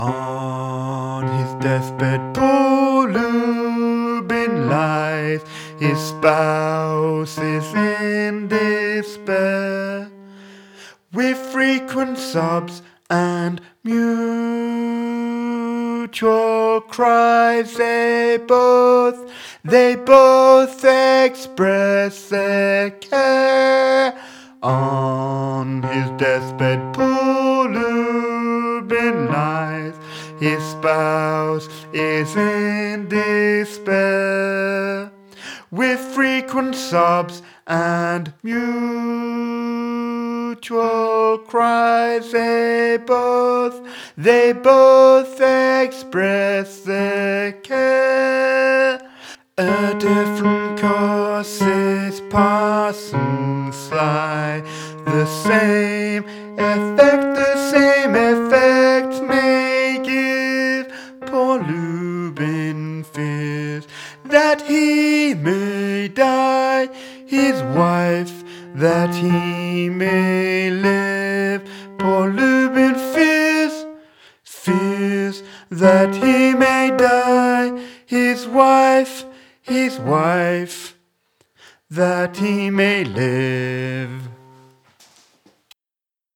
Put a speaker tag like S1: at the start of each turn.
S1: On his deathbed, poor Lubin lies. His spouse is in despair. With frequent sobs and mutual cries, they both express their care. On his deathbed, poor Lubin lies. His spouse is in despair. With frequent sobs and mutual cries, they both express their care. A different course is Parson's Sly. The same effect may give. Poor Lubin fears that he may die, his wife that he may live. Poor Lubin fears that he may die, his wife that he may live.